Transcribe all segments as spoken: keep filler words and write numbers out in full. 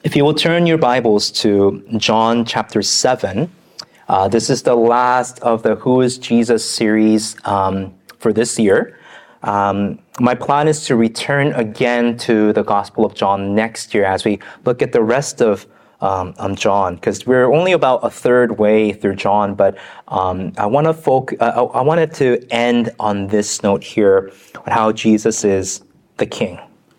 If you will turn your Bibles to John chapter seven, uh, this is the last of the Who is Jesus series um, for this year. Um, my plan is to return again to the Gospel of John next year as we look at the rest of um, um, John, because we're only about a third way through John, but um, I want to foc- uh, I wanted to end on this note here on how Jesus is the King.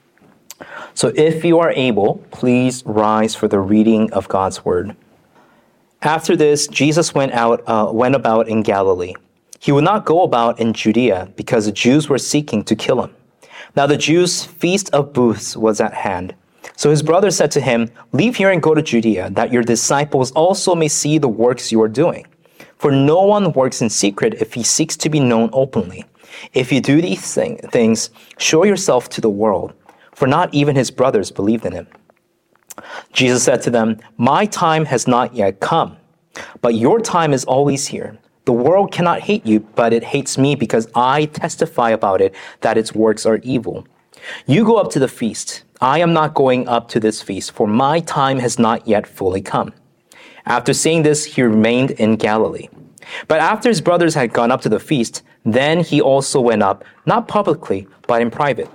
So if you are able, please rise for the reading of God's word. After this, Jesus went out, uh, went about in Galilee. He would not go about in Judea because the Jews were seeking to kill him. Now the Jews' feast of booths was at hand. So his brothers said to him, "Leave here and go to Judea, that your disciples also may see the works you are doing. For no one works in secret if he seeks to be known openly. If you do these thing- things, show yourself to the world." For not even his brothers believed in him. Jesus said to them, "My time has not yet come, but your time is always here. The world cannot hate you, but it hates me because I testify about it that its works are evil. You go up to the feast. I am not going up to this feast, for my time has not yet fully come." After saying this, he remained in Galilee. But after his brothers had gone up to the feast, then he also went up, not publicly, but in private.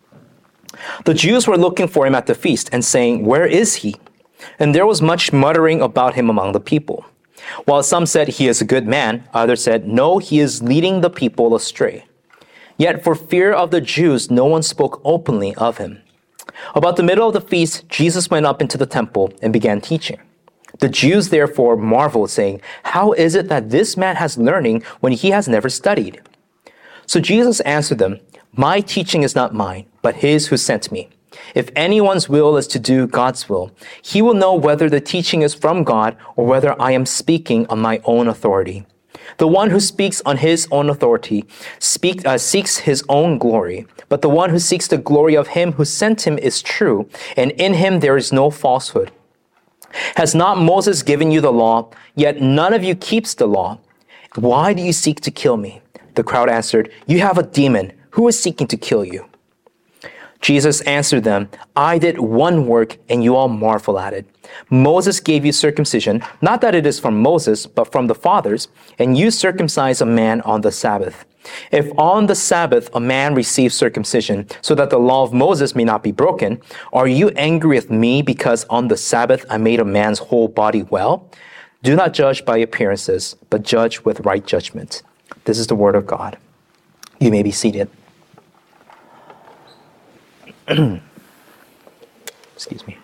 The Jews were looking for him at the feast and saying, "Where is he?" And there was much muttering about him among the people. While some said, "He is a good man," others said, "No, he is leading the people astray." Yet for fear of the Jews, no one spoke openly of him. About the middle of the feast, Jesus went up into the temple and began teaching. The Jews therefore marveled, saying, "How is it that this man has learning when he has never studied?" So Jesus answered them, "My teaching is not mine, but his who sent me. If anyone's will is to do God's will, he will know whether the teaching is from God or whether I am speaking on my own authority. The one who speaks on his own authority speak, uh, seeks his own glory, but the one who seeks the glory of him who sent him is true, and in him there is no falsehood. Has not Moses given you the law? Yet none of you keeps the law. Why do you seek to kill me?" The crowd answered, "You have a demon. Who is seeking to kill you?" Jesus answered them, "I did one work, and you all marvel at it. Moses gave you circumcision, not that it is from Moses, but from the fathers, and you circumcise a man on the Sabbath. If on the Sabbath a man receives circumcision, so that the law of Moses may not be broken, are you angry with me because on the Sabbath I made a man's whole body well? Do not judge by appearances, but judge with right judgment." This is the word of God. You may be seated. Excuse me.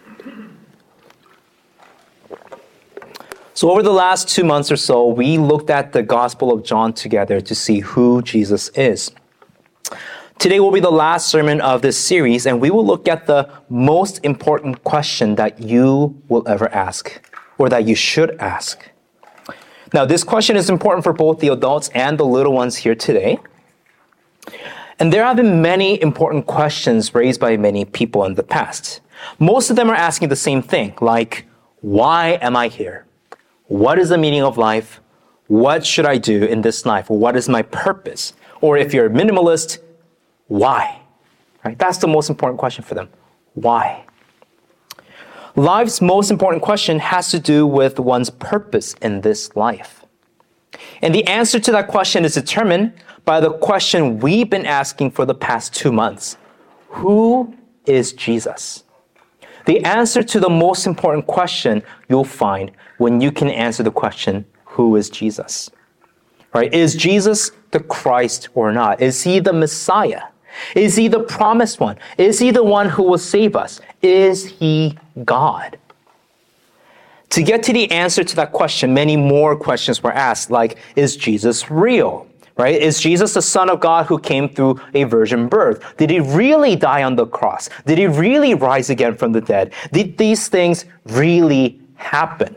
So over the last two months or so, we looked at the Gospel of John together to see who Jesus is. Today will be the last sermon of this series, and we will look at the most important question that you will ever ask, or that you should ask. Now, this question is important for both the adults and the little ones here today. And there have been many important questions raised by many people in the past. Most of them are asking the same thing, like, why am I here? What is the meaning of life? What should I do in this life? Or what is my purpose? Or if you're a minimalist, why? Right? That's the most important question for them. Why? Life's most important question has to do with one's purpose in this life. And the answer to that question is determined by the question we've been asking for the past two months. Who is Jesus? The answer to the most important question you'll find when you can answer the question, who is Jesus? Right? Is Jesus the Christ or not? Is he the Messiah? Is he the promised one? Is he the one who will save us? Is he God? To get to the answer to that question, many more questions were asked, like, is Jesus real? Right? Is Jesus the Son of God who came through a virgin birth? Did he really die on the cross? Did he really rise again from the dead? Did these things really happen?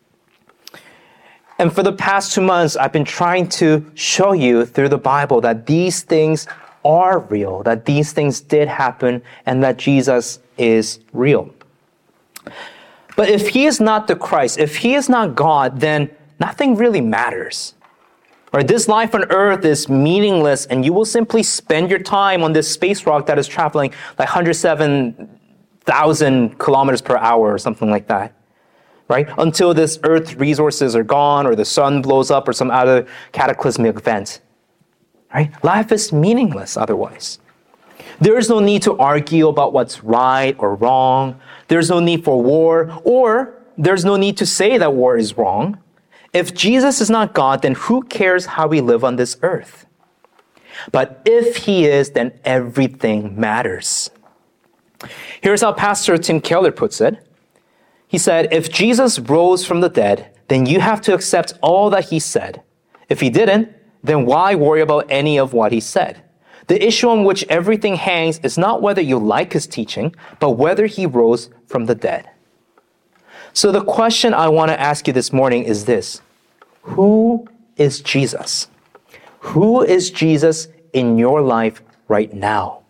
And for the past two months, I've been trying to show you through the Bible that these things are real, that these things did happen, and that Jesus is real. But if he is not the Christ, if he is not God, then nothing really matters. Right? This life on earth is meaningless, and you will simply spend your time on this space rock that is traveling like one hundred seven thousand kilometers per hour or something like that, right? Until this earth resources are gone or the sun blows up or some other cataclysmic event, right? Life is meaningless otherwise. There is no need to argue about what's right or wrong. There's no need for war, or there's no need to say that war is wrong. If Jesus is not God, then who cares how we live on this earth? But if he is, then everything matters. Here's how Pastor Tim Keller puts it. He said, if Jesus rose from the dead, then you have to accept all that he said. If he didn't, then why worry about any of what he said? The issue on which everything hangs is not whether you like his teaching, but whether he rose from the dead. So the question I want to ask you this morning is this. Who is Jesus? Who is Jesus in your life right now?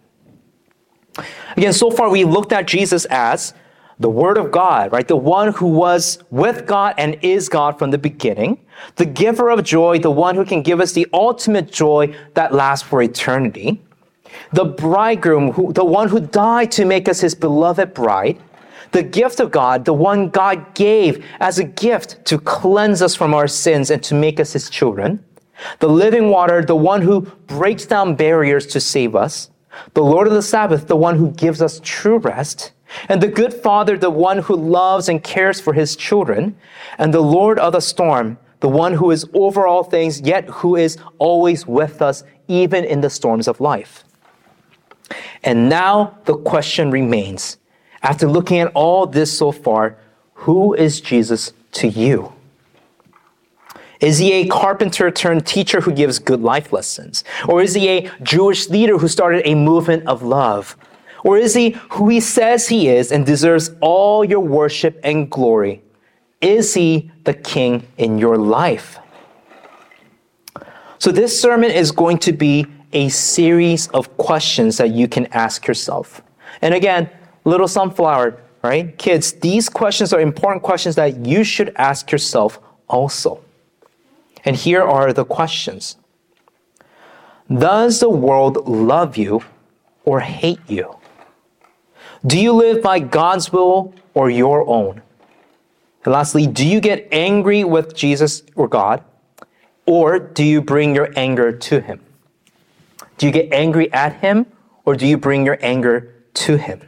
Again, so far we looked at Jesus as the Word of God, right? The one who was with God and is God from the beginning. The giver of joy, the one who can give us the ultimate joy that lasts for eternity. The bridegroom, who, the one who died to make us his beloved bride. The gift of God, the one God gave as a gift to cleanse us from our sins and to make us his children. The living water, the one who breaks down barriers to save us. The Lord of the Sabbath, the one who gives us true rest. And the good Father, the one who loves and cares for his children. And the Lord of the storm, the one who is over all things, yet who is always with us, even in the storms of life. And now the question remains, after looking at all this so far, who is Jesus to you? Is he a carpenter turned teacher who gives good life lessons? Or is he a Jewish leader who started a movement of love? Or is he who he says he is and deserves all your worship and glory? Is he the king in your life? So this sermon is going to be a series of questions that you can ask yourself. And again, little sunflower, right? Kids, these questions are important questions that you should ask yourself also. And here are the questions. Does the world love you or hate you? Do you live by God's will or your own? And lastly, do you get angry with Jesus or God? Or do you bring your anger to him? Do you get angry at him or do you bring your anger to him?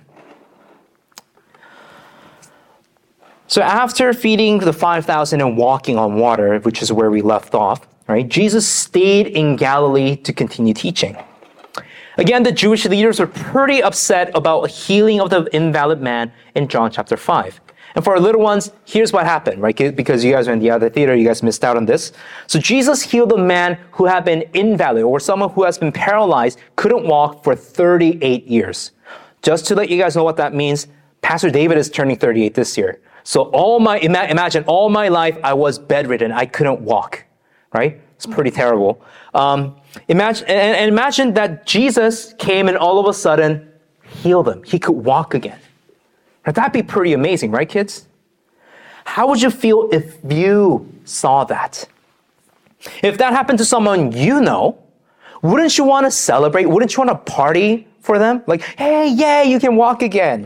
So after feeding the five thousand and walking on water, which is where we left off, right? Jesus stayed in Galilee to continue teaching. Again, the Jewish leaders were pretty upset about healing of the invalid man in John chapter five. And for our little ones, here's what happened, right? Because you guys are in the other theater, you guys missed out on this. So Jesus healed a man who had been invalid, or someone who has been paralyzed, couldn't walk for thirty-eight years. Just to let you guys know what that means, Pastor David is turning thirty-eight this year. So all my, ima- imagine all my life I was bedridden. I couldn't walk, right? It's pretty terrible. Um, imagine, and, and imagine that Jesus came and all of a sudden healed him. He could walk again. Now, that'd be pretty amazing, right, kids? How would you feel if you saw that? If that happened to someone you know, wouldn't you want to celebrate? Wouldn't you want to party for them? Like, hey, yay, you can walk again.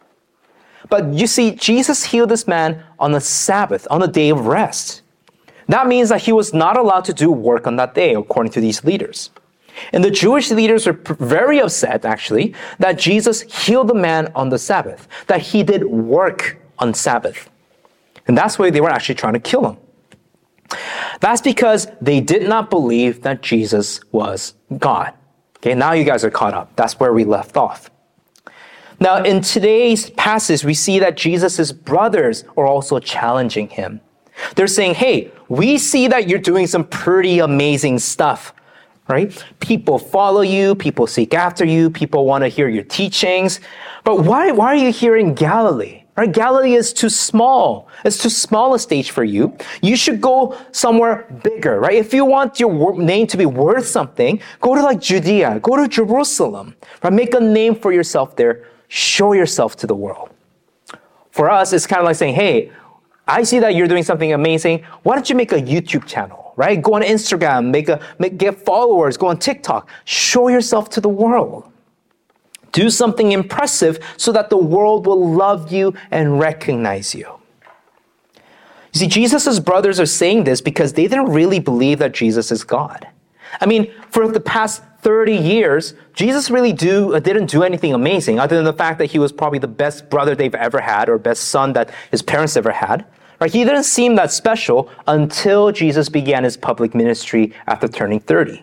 But you see, Jesus healed this man on the Sabbath, on the day of rest. That means that he was not allowed to do work on that day, according to these leaders. And the Jewish leaders were very upset, actually, that Jesus healed the man on the Sabbath, that he did work on Sabbath. And that's why they were actually trying to kill him. That's because they did not believe that Jesus was God. Okay, now you guys are caught up. That's where we left off. Now, in today's passage, we see that Jesus' brothers are also challenging him. They're saying, hey, we see that you're doing some pretty amazing stuff, right? People follow you, people seek after you, people want to hear your teachings. But why, why are you here in Galilee? Right? Galilee is too small. It's too small a stage for you. You should go somewhere bigger, right? If you want your name to be worth something, go to like Judea, go to Jerusalem, right? Make a name for yourself there. Show yourself to the world. For us, it's kind of like saying, hey, I see that you're doing something amazing. Why don't you make a YouTube channel, right? Go on Instagram, make a, make, get followers, go on TikTok. Show yourself to the world. Do something impressive so that the world will love you and recognize you. You see, Jesus' brothers are saying this because they didn't really believe that Jesus is God. I mean, for the past thirty years, Jesus really do, uh, didn't do anything amazing other than the fact that he was probably the best brother they've ever had or best son that his parents ever had. Right? He didn't seem that special until Jesus began his public ministry after turning thirty.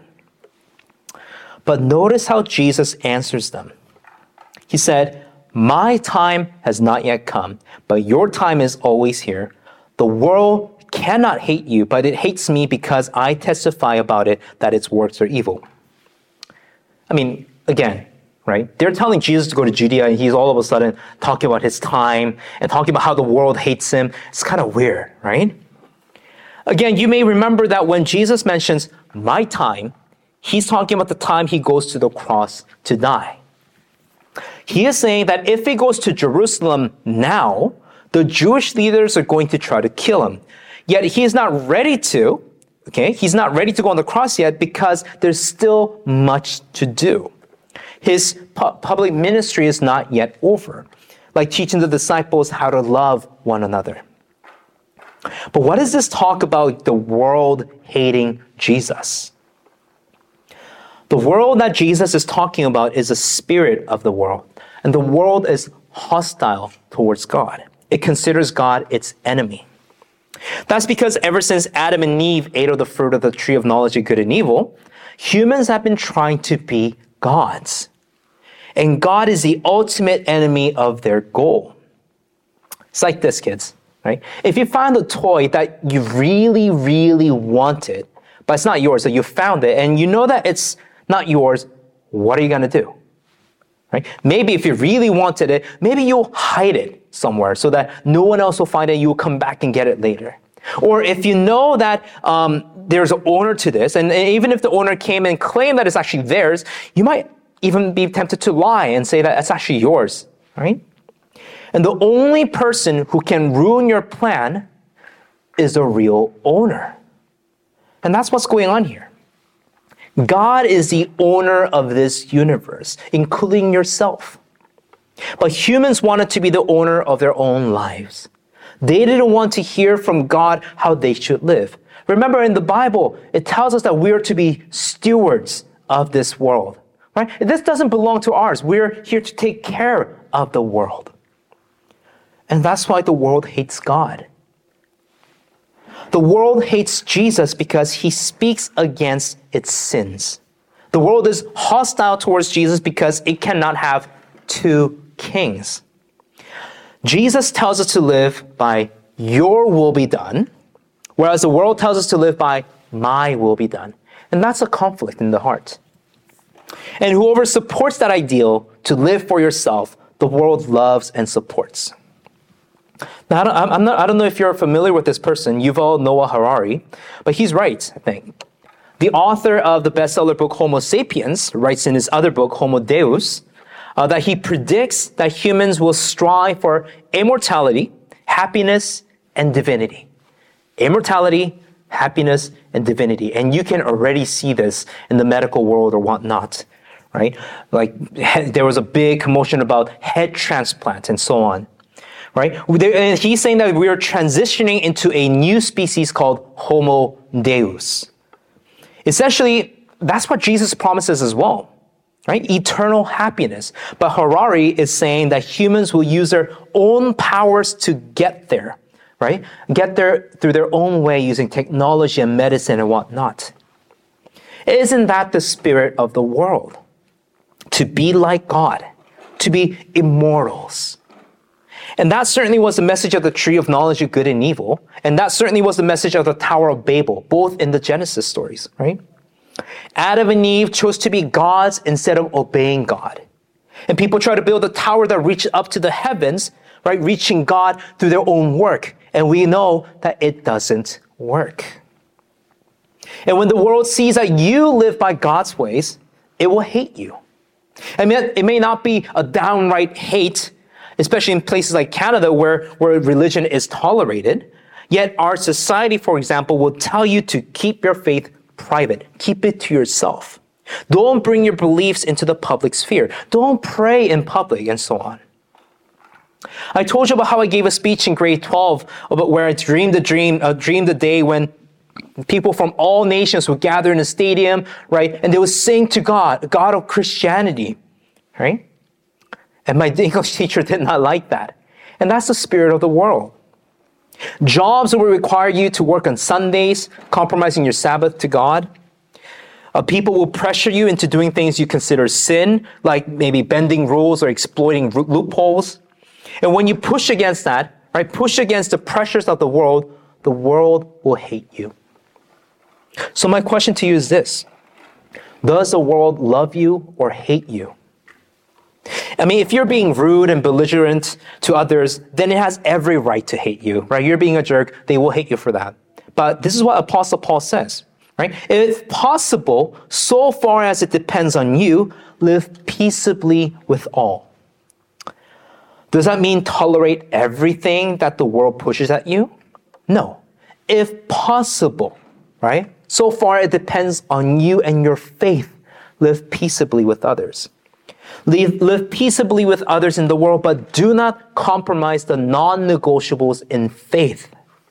But notice how Jesus answers them. He said, "My time has not yet come, but your time is always here. The world cannot hate you, but it hates me because I testify about it that its works are evil." I mean, again, right? They're telling Jesus to go to Judea, and he's all of a sudden talking about his time and talking about how the world hates him. It's kind of weird, right? Again, you may remember that when Jesus mentions my time, he's talking about the time he goes to the cross to die. He is saying that if he goes to Jerusalem now, the Jewish leaders are going to try to kill him. Yet he is not ready to, okay? He's not ready to go on the cross yet because there's still much to do. His pu- public ministry is not yet over, like teaching the disciples how to love one another. But what does this talk about the world hating Jesus? The world that Jesus is talking about is the spirit of the world, and the world is hostile towards God. It considers God its enemy. That's because ever since Adam and Eve ate of the fruit of the tree of knowledge of good and evil, humans have been trying to be gods. And God is the ultimate enemy of their goal. It's like this, kids, right? If you find a toy that you really, really wanted, but it's not yours, so you found it, and you know that it's not yours, what are you going to do? Right? Maybe if you really wanted it, maybe you'll hide it somewhere so that no one else will find it and you'll come back and get it later. Or if you know that um, there's an owner to this, and even if the owner came and claimed that it's actually theirs, you might even be tempted to lie and say that it's actually yours, right? And the only person who can ruin your plan is the real owner. And that's what's going on here. God is the owner of this universe, including yourself. But humans wanted to be the owner of their own lives. They didn't want to hear from God how they should live. Remember, in the Bible, it tells us that we are to be stewards of this world. Right? This doesn't belong to ours. We're here to take care of the world. And that's why the world hates God. The world hates Jesus because he speaks against its sins. The world is hostile towards Jesus because it cannot have two kings. Jesus tells us to live by your will be done, whereas the world tells us to live by my will be done. And that's a conflict in the heart. And whoever supports that ideal to live for yourself, the world loves and supports. Now, I don't, I'm not, I don't know if you're familiar with this person, Yuval Noah Harari, but he's right, I think. The author of the bestseller book Homo Sapiens writes in his other book, Homo Deus, uh, that he predicts that humans will strive for immortality, happiness, and divinity. Immortality, happiness, and divinity. And you can already see this in the medical world or whatnot, right? Like there was a big commotion about head transplant and so on. Right? And he's saying that we are transitioning into a new species called Homo Deus. Essentially, that's what Jesus promises as well, right? Eternal happiness. But Harari is saying that humans will use their own powers to get there, right? Get there through their own way using technology and medicine and whatnot. Isn't that the spirit of the world? To be like God, to be immortals. And that certainly was the message of the tree of knowledge of good and evil. And that certainly was the message of the Tower of Babel, both in the Genesis stories, right? Adam and Eve chose to be gods instead of obeying God. And people try to build a tower that reaches up to the heavens, right? Reaching God through their own work. And we know that it doesn't work. And when the world sees that you live by God's ways, it will hate you. I mean, it may not be a downright hate, especially in places like Canada where, where religion is tolerated. Yet our society, for example, will tell you to keep your faith private. Keep it to yourself. Don't bring your beliefs into the public sphere. Don't pray in public, and so on. I told you about how I gave a speech in grade twelve about where I dreamed a dream, uh, dreamed a day when people from all nations would gather in a stadium, right? And they would sing to God, God of Christianity, right? And my English teacher did not like that. And that's the spirit of the world. Jobs will require you to work on Sundays, compromising your Sabbath to God. Uh, people will pressure you into doing things you consider sin, like maybe bending rules or exploiting loopholes. And when you push against that, right, push against the pressures of the world, the world will hate you. So my question to you is this: does the world love you or hate you? I mean, if you're being rude and belligerent to others, then it has every right to hate you, right? You're being a jerk, they will hate you for that. But this is what Apostle Paul says, right? If possible, so far as it depends on you, live peaceably with all. Does that mean tolerate everything that the world pushes at you? No. If possible, right? So far it depends on you and your faith. Live peaceably with others. Live, live peaceably with others in the world, but do not compromise the non-negotiables in faith.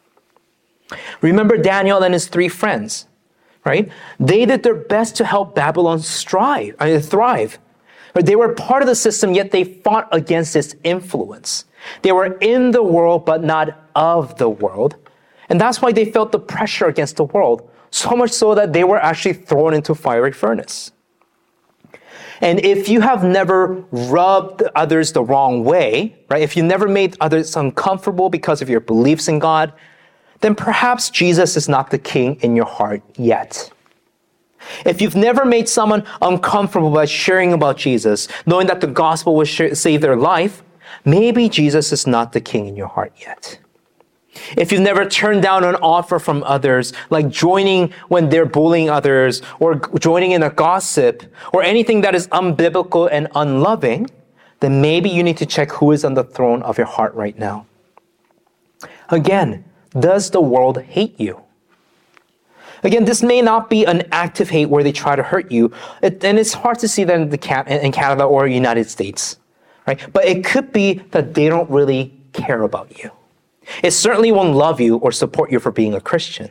Remember Daniel and his three friends, right? They did their best to help Babylon strive, I mean, thrive. They were part of the system, yet they fought against its influence. They were in the world, but not of the world. And that's why they felt the pressure against the world, so much so that they were actually thrown into a fiery furnace. And if you have never rubbed others the wrong way, right? If you never made others uncomfortable because of your beliefs in God, then perhaps Jesus is not the king in your heart yet. If you've never made someone uncomfortable by sharing about Jesus, knowing that the gospel will save their life, maybe Jesus is not the king in your heart yet. If you've never turned down an offer from others, like joining when they're bullying others, or joining in a gossip, or anything that is unbiblical and unloving, then maybe you need to check who is on the throne of your heart right now. Again, does the world hate you? Again, this may not be an active hate where they try to hurt you, it, and it's hard to see that in, the, in Canada or United States, right? But it could be that they don't really care about you. It certainly won't love you or support you for being a Christian.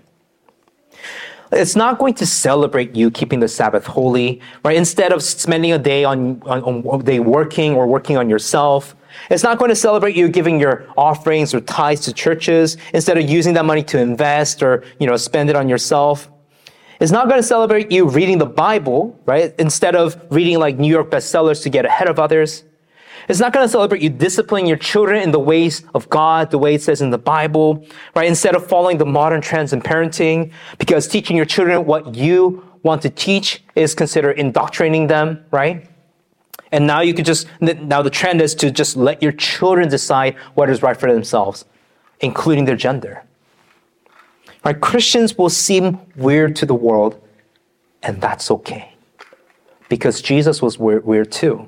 It's not going to celebrate you keeping the Sabbath holy, right? Instead of spending a day on, on, on a day working or working on yourself. It's not going to celebrate you giving your offerings or tithes to churches instead of using that money to invest or, you know, spend it on yourself. It's not going to celebrate you reading the Bible, right? Instead of reading like New York bestsellers to get ahead of others. It's not going to celebrate you disciplining your children in the ways of God, the way it says in the Bible, right? Instead of following the modern trends in parenting, because teaching your children what you want to teach is considered indoctrinating them, right? And now you could just, now the trend is to just let your children decide what is right for themselves, including their gender. Right? Christians will seem weird to the world, and that's okay. Because Jesus was weird, weird too.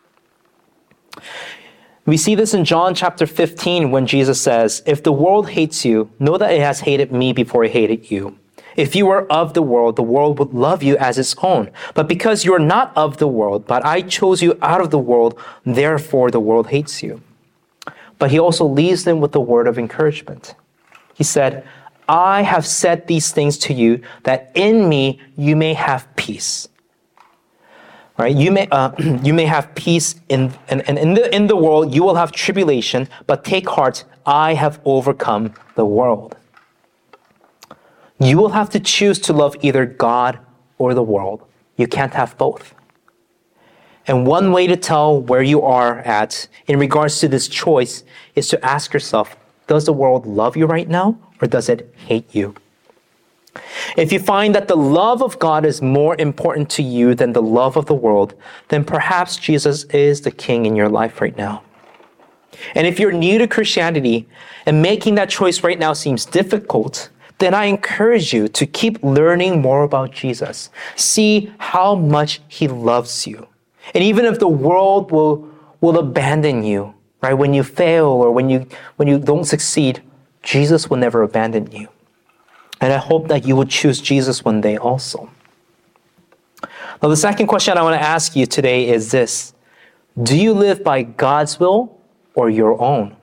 We see this in John chapter fifteen when Jesus says, "If the world hates you, know that it has hated me before it hated you. If you were of the world, the world would love you as its own. But because you are not of the world, but I chose you out of the world, therefore the world hates you." But he also leaves them with a word of encouragement. He said, "I have said these things to you, that in me you may have peace." Right? You may uh, you may have peace in and in, in, in the in the world. You will have tribulation, but take heart. I have overcome the world. You will have to choose to love either God or the world. You can't have both. And one way to tell where you are at in regards to this choice is to ask yourself, does the world love you right now, or does it hate you? If you find that the love of God is more important to you than the love of the world, then perhaps Jesus is the king in your life right now. And if you're new to Christianity and making that choice right now seems difficult, then I encourage you to keep learning more about Jesus. See how much he loves you. And even if the world will, will abandon you, right, when you fail or when you, when you don't succeed, Jesus will never abandon you. And I hope that you will choose Jesus one day also. Now, the second question I want to ask you today is this. Do you live by God's will or your own?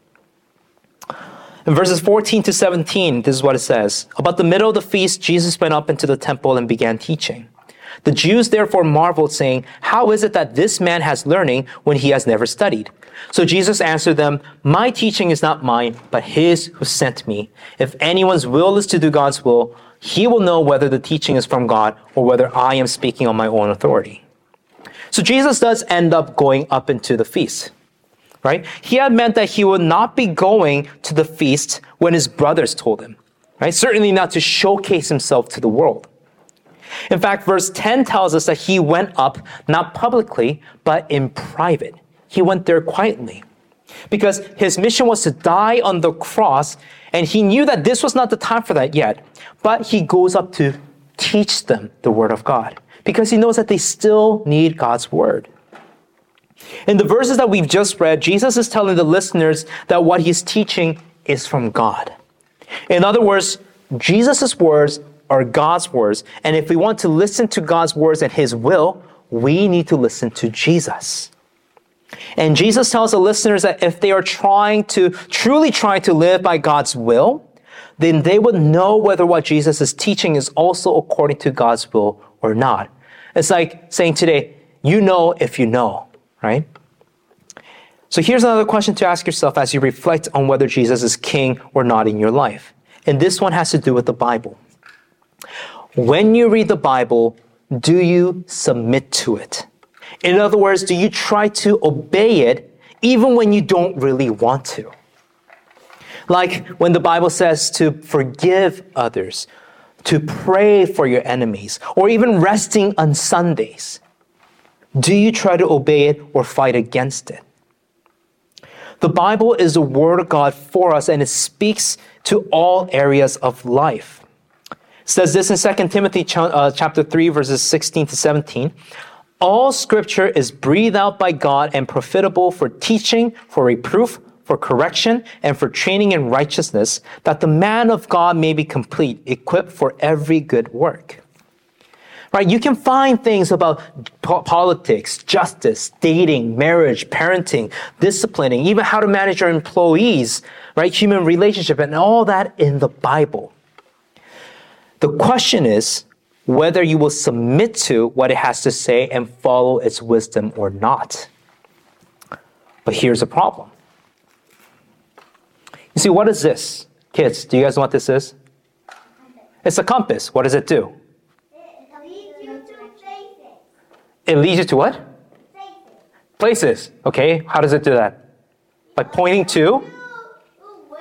In verses fourteen to seventeen, this is what it says. About the middle of the feast, Jesus went up into the temple and began teaching. The Jews therefore marveled, saying, "How is it that this man has learning when he has never studied?" So Jesus answered them, "My teaching is not mine, but his who sent me. If anyone's will is to do God's will, he will know whether the teaching is from God or whether I am speaking on my own authority." So Jesus does end up going up into the feast. Right? He had meant that he would not be going to the feast when his brothers told him. Right? Certainly not to showcase himself to the world. In fact, verse ten tells us that he went up not publicly, but in private. He went there quietly because his mission was to die on the cross, and he knew that this was not the time for that yet. But he goes up to teach them the word of God because he knows that they still need God's word. In the verses that we've just read, Jesus is telling the listeners that what he's teaching is from God. In other words, Jesus' words are God's words. And if we want to listen to God's words and his will, we need to listen to Jesus. And Jesus tells the listeners that if they are trying to, truly trying to live by God's will, then they would know whether what Jesus is teaching is also according to God's will or not. It's like saying today, you know if you know. Right? So here's another question to ask yourself as you reflect on whether Jesus is king or not in your life. And this one has to do with the Bible. When you read the Bible, do you submit to it? In other words, do you try to obey it even when you don't really want to? Like when the Bible says to forgive others, to pray for your enemies, or even resting on Sundays. Do you try to obey it or fight against it? The Bible is the Word of God for us, and it speaks to all areas of life. It says this in Second Timothy chapter three, verses sixteen to seventeen. All Scripture is breathed out by God and profitable for teaching, for reproof, for correction, and for training in righteousness, that the man of God may be complete, equipped for every good work. Right? You can find things about po- politics, justice, dating, marriage, parenting, disciplining, even how to manage your employees, right? Human relationship, and all that in the Bible. The question is whether you will submit to what it has to say and follow its wisdom or not. But here's a problem. You see, what is this? Kids, do you guys know what this is? It's a compass. What does it do? It leads you to what? Places. Places. Okay. How does it do that? By pointing to? Where,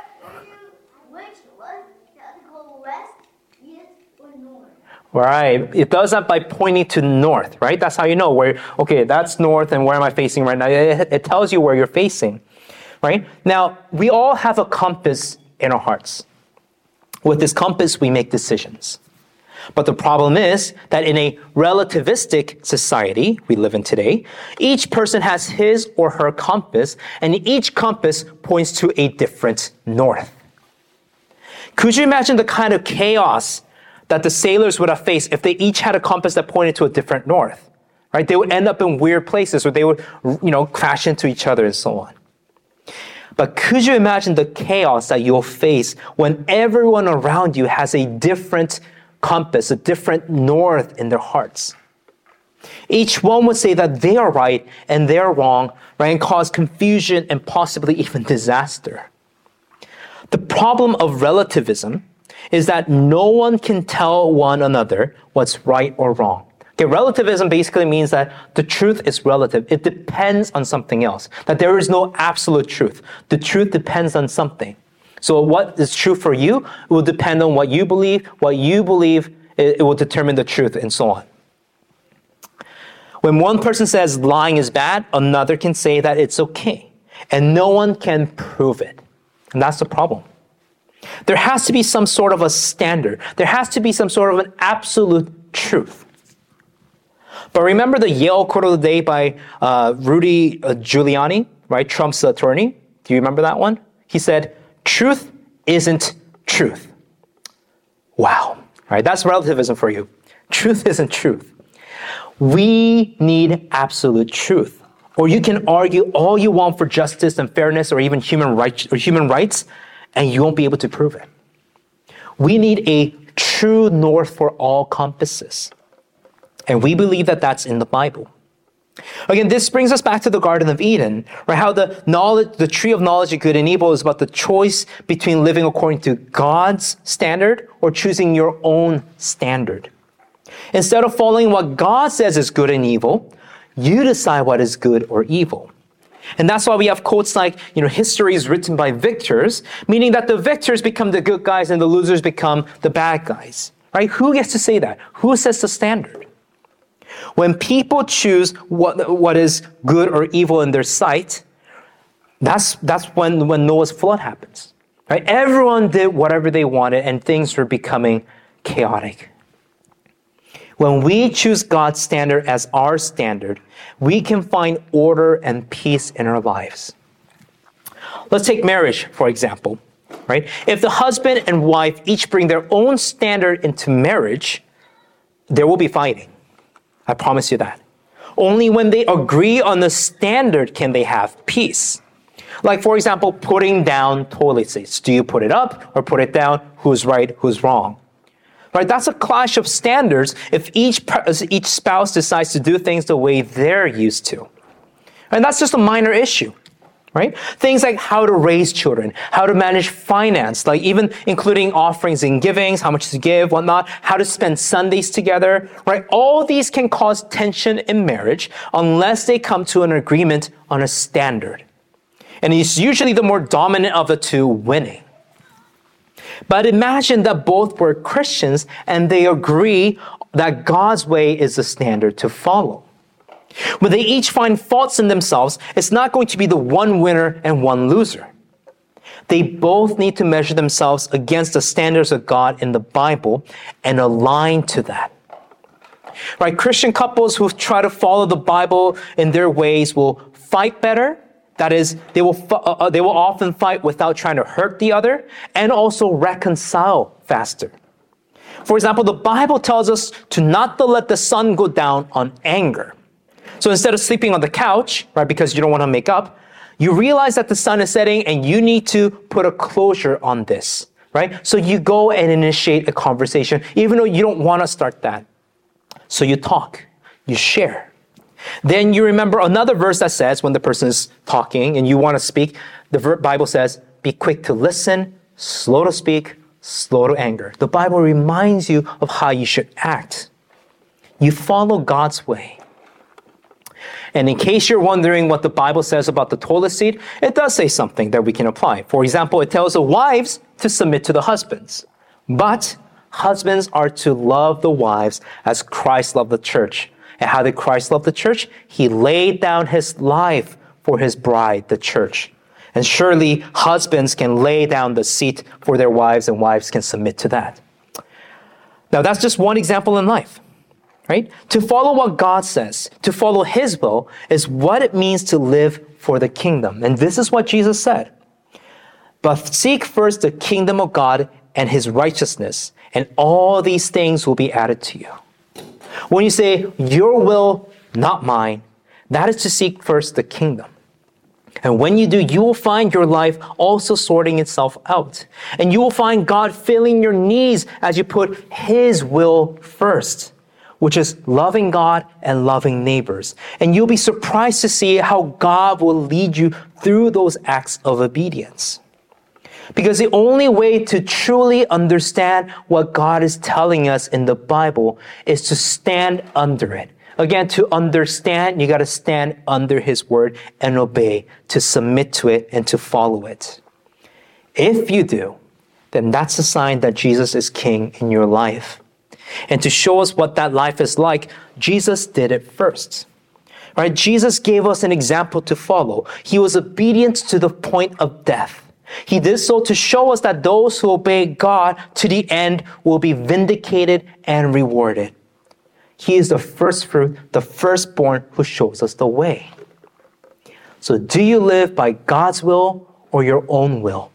which was to go west, east, or north. Right. It does that by pointing to north, right? That's how you know where, okay, that's north and where am I facing right now? It, it tells you where you're facing, right? Now, we all have a compass in our hearts. With this compass, we make decisions. But the problem is that in a relativistic society we live in today, each person has his or her compass, and each compass points to a different north. Could you imagine the kind of chaos that the sailors would have faced if they each had a compass that pointed to a different north? Right? They would end up in weird places, or they would, you know, crash into each other and so on. But could you imagine the chaos that you'll face when everyone around you has a different compass, a different north in their hearts? Each one would say that they are right and they're wrong, right, and cause confusion and possibly even disaster. The problem of relativism is that no one can tell one another what's right or wrong. Okay, relativism basically means that the truth is relative. It depends on something else. That there is no absolute truth. The truth depends on something. So what is true for you, it will depend on what you believe. What you believe, it, it will determine the truth, and so on. When one person says lying is bad, another can say that it's okay. And no one can prove it. And that's the problem. There has to be some sort of a standard. There has to be some sort of an absolute truth. But remember the Yale quote of the day by uh, Rudy uh, Giuliani, right? Trump's attorney. Do you remember that one? He said, "Truth isn't truth." Wow. All right, that's relativism for you. Truth isn't truth. We need absolute truth. Or you can argue all you want for justice and fairness or even human rights, or human rights, and you won't be able to prove it. We need a true north for all compasses. And we believe that that's in the Bible. Again, this brings us back to the Garden of Eden, right? How the knowledge, the tree of knowledge of good and evil is about the choice between living according to God's standard or choosing your own standard. Instead of following what God says is good and evil, you decide what is good or evil. And that's why we have quotes like, you know, history is written by victors, meaning that the victors become the good guys and the losers become the bad guys, right? Who gets to say that? Who sets the standard? When people choose what, what is good or evil in their sight, that's, that's when, when Noah's flood happens, right? Everyone did whatever they wanted and things were becoming chaotic. When we choose God's standard as our standard, we can find order and peace in our lives. Let's take marriage, for example, right? If the husband and wife each bring their own standard into marriage, there will be fighting. I promise you that. Only when they agree on the standard can they have peace. Like, for example, putting down toilet seats. Do you put it up or put it down? Who's right? Who's wrong? Right? That's a clash of standards if each, each spouse decides to do things the way they're used to. And that's just a minor issue. Right? Things like how to raise children, how to manage finance, like even including offerings and givings, how much to give, whatnot, how to spend Sundays together, right? All these can cause tension in marriage unless they come to an agreement on a standard. And it's usually the more dominant of the two winning. But imagine that both were Christians and they agree that God's way is the standard to follow. When they each find faults in themselves, it's not going to be the one winner and one loser. They both need to measure themselves against the standards of God in the Bible and align to that. Right? Christian couples who try to follow the Bible in their ways will fight better. That is, they will uh, they will often fight without trying to hurt the other and also reconcile faster. For example, the Bible tells us to not to let the sun go down on anger. So instead of sleeping on the couch, right, because you don't want to make up, you realize that the sun is setting and you need to put a closure on this, right? So you go and initiate a conversation, even though you don't want to start that. So you talk, you share. Then you remember another verse that says when the person is talking and you want to speak, the Bible says, be quick to listen, slow to speak, slow to anger. The Bible reminds you of how you should act. You follow God's way. And in case you're wondering what the Bible says about the toilet seat, it does say something that we can apply. For example, it tells the wives to submit to the husbands. But husbands are to love the wives as Christ loved the church. And how did Christ love the church? He laid down his life for his bride, the church. And surely husbands can lay down the seat for their wives and wives can submit to that. Now that's just one example in life. Right? To follow what God says, to follow his will, is what it means to live for the kingdom. And this is what Jesus said. But seek first the kingdom of God and his righteousness, and all these things will be added to you. When you say, your will, not mine, that is to seek first the kingdom. And when you do, you will find your life also sorting itself out. And you will find God filling your needs as you put his will first, which is loving God and loving neighbors. And you'll be surprised to see how God will lead you through those acts of obedience. Because the only way to truly understand what God is telling us in the Bible is to stand under it. Again, to understand, you got to stand under his word and obey, to submit to it and to follow it. If you do, then that's a sign that Jesus is king in your life. And to show us what that life is like, Jesus did it first. Right? Jesus gave us an example to follow. He was obedient to the point of death. He did so to show us that those who obey God to the end will be vindicated and rewarded. He is the first fruit, the firstborn who shows us the way. So do you live by God's will or your own will?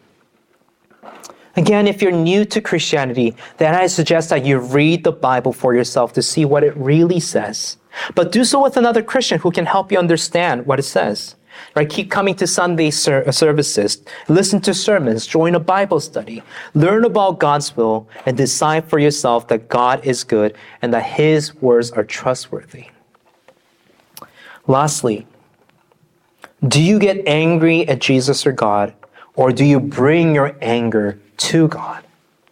Again, if you're new to Christianity, then I suggest that you read the Bible for yourself to see what it really says. But do so with another Christian who can help you understand what it says. Right? Keep coming to Sunday ser- services, listen to sermons, join a Bible study, learn about God's will, and decide for yourself that God is good and that His words are trustworthy. Lastly, do you get angry at Jesus or God, or do you bring your anger to God?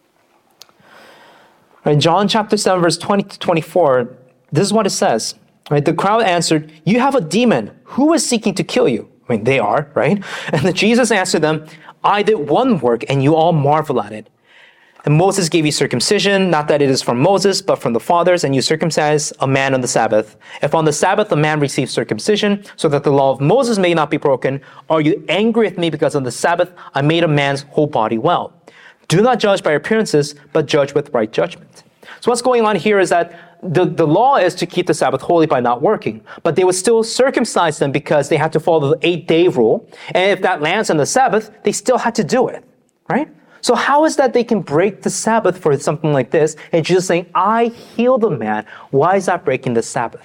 Right, John chapter seven, verse twenty to twenty-four, this is what it says. Right, the crowd answered, "You have a demon. Who is seeking to kill you?" I mean, they are, right? And then Jesus answered them, "I did one work, and you all marvel at it. And Moses gave you circumcision, not that it is from Moses, but from the fathers, and you circumcise a man on the Sabbath. If on the Sabbath a man receives circumcision, so that the law of Moses may not be broken, are you angry with me because on the Sabbath I made a man's whole body well? Do not judge by appearances, but judge with right judgment." So what's going on here is that the, the law is to keep the Sabbath holy by not working, but they would still circumcise them because they had to follow the eight-day rule. And if that lands on the Sabbath, they still had to do it, right? So how is that they can break the Sabbath for something like this? And Jesus saying, "I healed the man." Why is that breaking the Sabbath?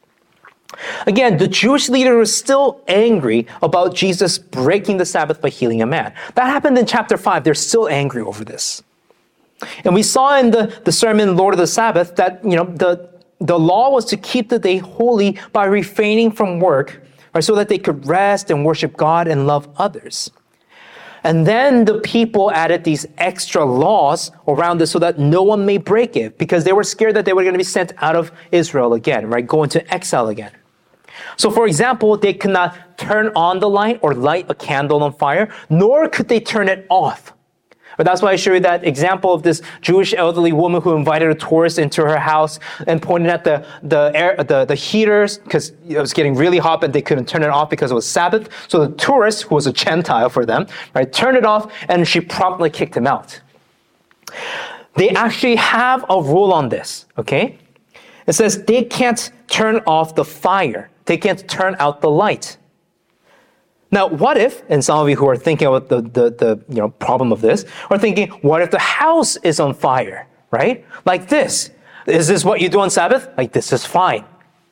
Again, the Jewish leader was still angry about Jesus breaking the Sabbath by healing a man. That happened in chapter five. They're still angry over this. And we saw in the, the sermon, Lord of the Sabbath, that, you know, the, the law was to keep the day holy by refraining from work, right, so that they could rest and worship God and love others. And then the people added these extra laws around this so that no one may break it, because they were scared that they were going to be sent out of Israel again, right, go into exile again. So for example, they could not turn on the light or light a candle on fire, nor could they turn it off. But that's why I showed you that example of this Jewish elderly woman who invited a tourist into her house and pointed at the the air, the, the heaters because it was getting really hot, but they couldn't turn it off because it was Sabbath. So the tourist, who was a Gentile for them, right, turned it off, and she promptly kicked him out. They actually have a rule on this, okay? It says they can't turn off the fire. They can't turn out the light. Now, what if, and some of you who are thinking about the, the, the you know, problem of this, are thinking, what if the house is on fire, right? Like this. Is this what you do on Sabbath? Like, this is fine.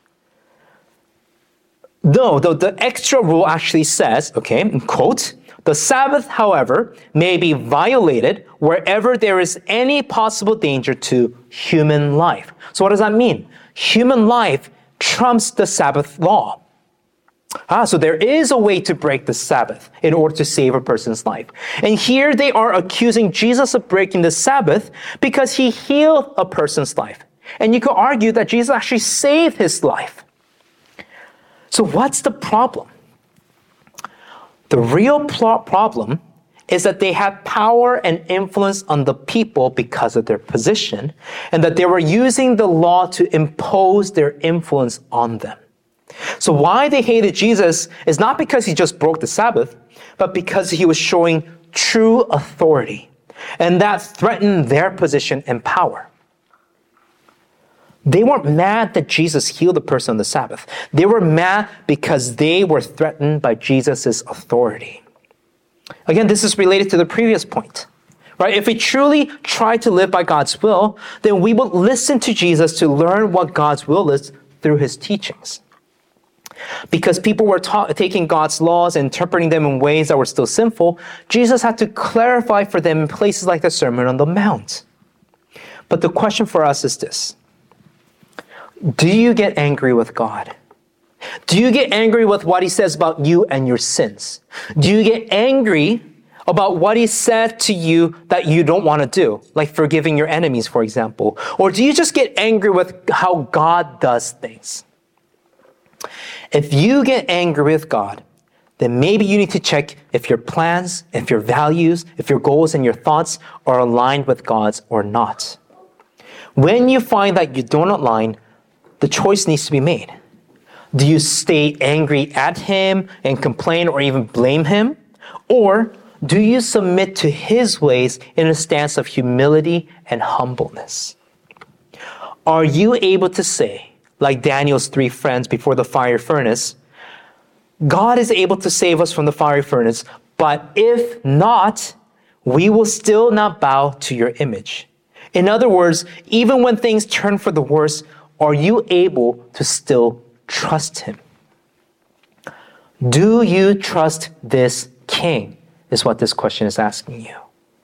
No, the, the extra rule actually says, okay, quote, "The Sabbath, however, may be violated wherever there is any possible danger to human life." So what does that mean? Human life trumps the Sabbath law. Ah, so there is a way to break the Sabbath in order to save a person's life. And here they are accusing Jesus of breaking the Sabbath because he healed a person's life. And you could argue that Jesus actually saved his life. So what's the problem? The real pl- problem is that they had power and influence on the people because of their position, and that they were using the law to impose their influence on them. So why they hated Jesus is not because he just broke the Sabbath, but because he was showing true authority, and that threatened their position and power. They weren't mad that Jesus healed a person on the Sabbath. They were mad because they were threatened by Jesus' authority. Again, this is related to the previous point, right? If we truly try to live by God's will, then we will listen to Jesus to learn what God's will is through his teachings. Because people were ta- taking God's laws and interpreting them in ways that were still sinful, Jesus had to clarify for them in places like the Sermon on the Mount. But the question for us is this: do you get angry with God? Do you get angry with what he says about you and your sins? Do you get angry about what he said to you that you don't want to do, like forgiving your enemies, for example? Or do you just get angry with how God does things? If you get angry with God, then maybe you need to check if your plans, if your values, if your goals and your thoughts are aligned with God's or not. When you find that you don't align, the choice needs to be made. Do you stay angry at him and complain or even blame him? Or do you submit to his ways in a stance of humility and humbleness? Are you able to say, like Daniel's three friends before the fire furnace, God is able to save us from the fiery furnace, but if not, we will still not bow to your image. In other words, even when things turn for the worse, are you able to still trust him? Do you trust this king? Is what this question is asking you.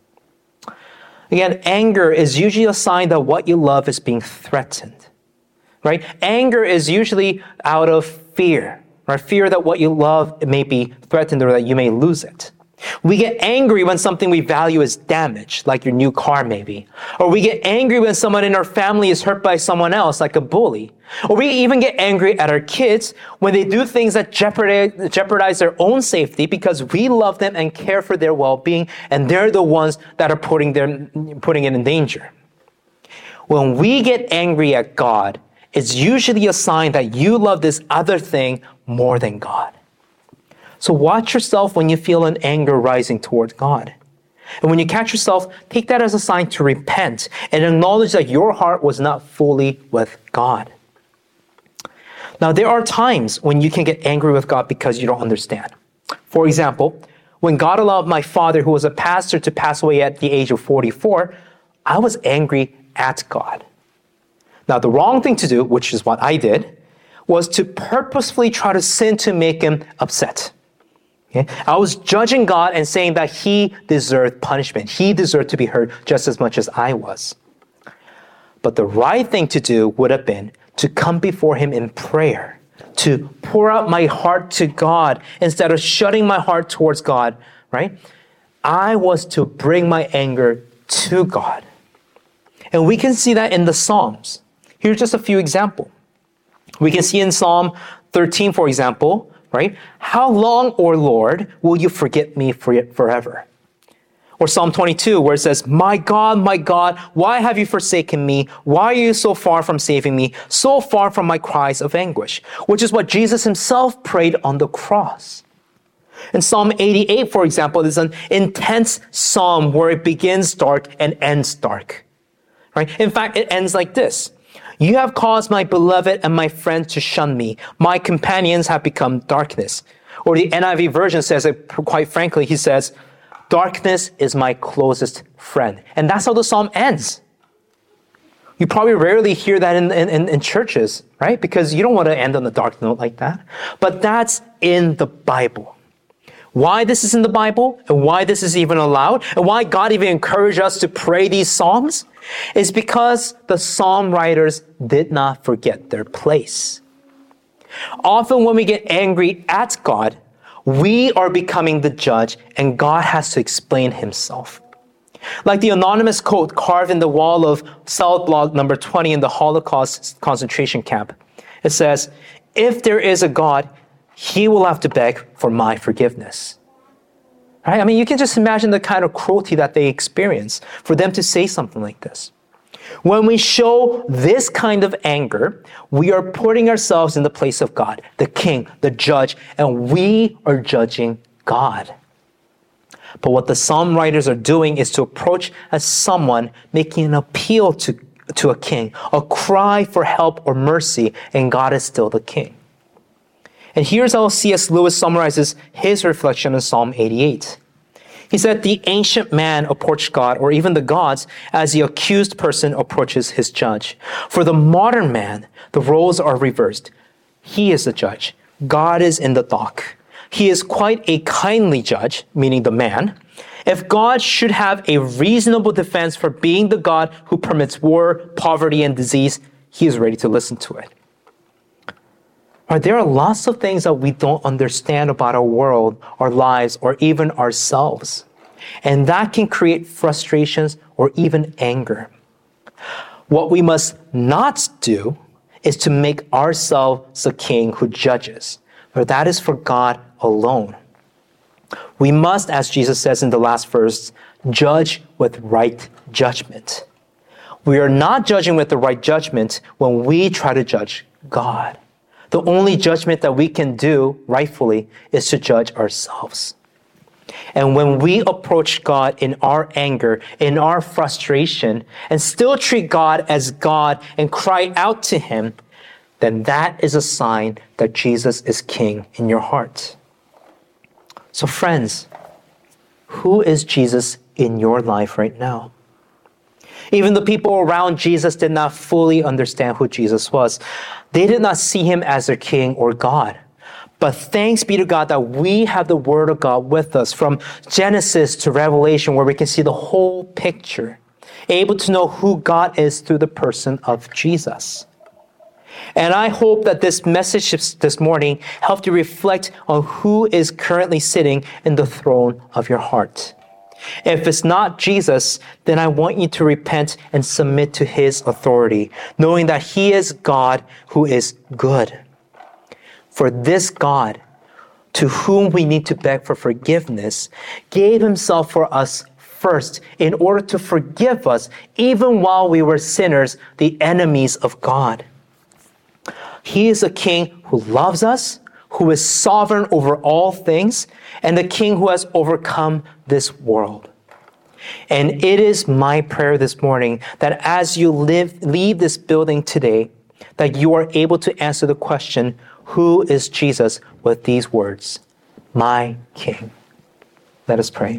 Again, anger is usually a sign that what you love is being threatened, right? Anger is usually out of fear, right? Fear that what you love may be threatened or that you may lose it. We get angry when something we value is damaged, like your new car maybe. Or we get angry when someone in our family is hurt by someone else, like a bully. Or we even get angry at our kids when they do things that jeopardize, jeopardize their own safety because we love them and care for their well-being, and they're the ones that are putting, their, putting it in danger. When we get angry at God, it's usually a sign that you love this other thing more than God. So watch yourself when you feel an anger rising toward God. And when you catch yourself, take that as a sign to repent and acknowledge that your heart was not fully with God. Now, there are times when you can get angry with God because you don't understand. For example, when God allowed my father, who was a pastor, to pass away at the age of forty-four, I was angry at God. Now, the wrong thing to do, which is what I did, was to purposefully try to sin to make him upset. Okay? I was judging God and saying that he deserved punishment. He deserved to be hurt just as much as I was. But the right thing to do would have been to come before him in prayer, to pour out my heart to God instead of shutting my heart towards God, right? I was to bring my anger to God. And we can see that in the Psalms. Here's just a few examples. We can see in Psalm thirteen, for example, right? How long, O Lord, will you forget me for forever? Or Psalm twenty-two, where it says, my God, my God, why have you forsaken me? Why are you so far from saving me, so far from my cries of anguish? Which is what Jesus himself prayed on the cross. In Psalm eighty-eight, for example, is an intense psalm where it begins dark and ends dark. Right? In fact, it ends like this. You have caused my beloved and my friends to shun me. My companions have become darkness. Or the N I V version says it quite frankly. He says, darkness is my closest friend. And that's how the psalm ends. You probably rarely hear that in, in, in churches, right? Because you don't want to end on a dark note like that. But that's in the Bible. Why this is in the Bible and why this is even allowed and why God even encouraged us to pray these psalms is because the psalm writers did not forget their place. Often when we get angry at God, we are becoming the judge and God has to explain himself. Like the anonymous quote carved in the wall of cell block number twenty in the Holocaust concentration camp. It says, if there is a God, he will have to beg for my forgiveness. Right? I mean, you can just imagine the kind of cruelty that they experience for them to say something like this. When we show this kind of anger, we are putting ourselves in the place of God, the king, the judge, and we are judging God. But what the psalm writers are doing is to approach as someone making an appeal to, to a king, a cry for help or mercy, and God is still the king. And here's how C S Lewis summarizes his reflection in Psalm eighty-eight. He said, the ancient man approached God, or even the gods, as the accused person approaches his judge. For the modern man, the roles are reversed. He is the judge. God is in the dock. He is quite a kindly judge, meaning the man. If God should have a reasonable defense for being the God who permits war, poverty, and disease, he is ready to listen to it. Right, there are lots of things that we don't understand about our world, our lives, or even ourselves. And that can create frustrations or even anger. What we must not do is to make ourselves the king who judges, for that is for God alone. We must, as Jesus says in the last verse, judge with right judgment. We are not judging with the right judgment when we try to judge God. The only judgment that we can do rightfully is to judge ourselves. And when we approach God in our anger, in our frustration, and still treat God as God and cry out to him, then that is a sign that Jesus is king in your heart. So friends, who is Jesus in your life right now? Even the people around Jesus did not fully understand who Jesus was. They did not see him as their king or God. But thanks be to God that we have the Word of God with us from Genesis to Revelation, where we can see the whole picture, able to know who God is through the person of Jesus. And I hope that this message this morning helped you reflect on who is currently sitting in the throne of your heart. If it's not Jesus, then I want you to repent and submit to his authority, knowing that he is God who is good. For this God, to whom we need to beg for forgiveness, gave himself for us first in order to forgive us, even while we were sinners, the enemies of God. He is a king who loves us, who is sovereign over all things, and the king who has overcome this world. And it is my prayer this morning that as you live, leave this building today, that you are able to answer the question, who is Jesus, with these words, my King. Let us pray.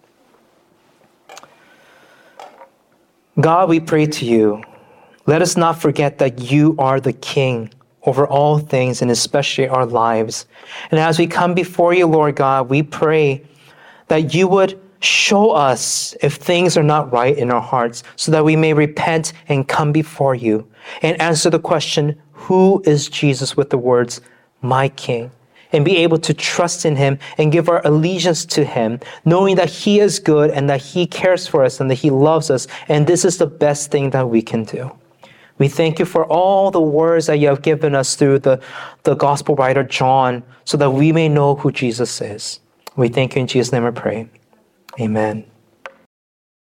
God, we pray to you. Let us not forget that you are the King over all things, and especially our lives. And as we come before you, Lord God, we pray that you would show us if things are not right in our hearts, so that we may repent and come before you and answer the question, who is Jesus, with the words, my King, and be able to trust in him and give our allegiance to him, knowing that he is good and that he cares for us and that he loves us. And this is the best thing that we can do. We thank you for all the words that you have given us through the, the gospel writer John, so that we may know who Jesus is. We thank you in Jesus' name I pray. Amen.